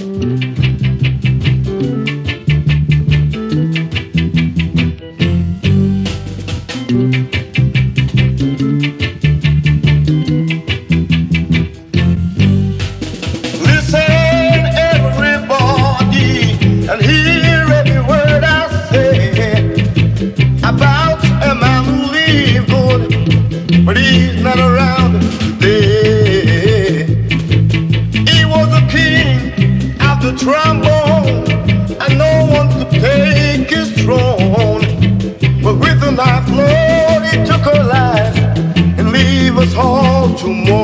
But he's not around today. He was a king of the trombone, and no one could take his throne. But with a knife, Lord, he took our lives and leave us all to mourn.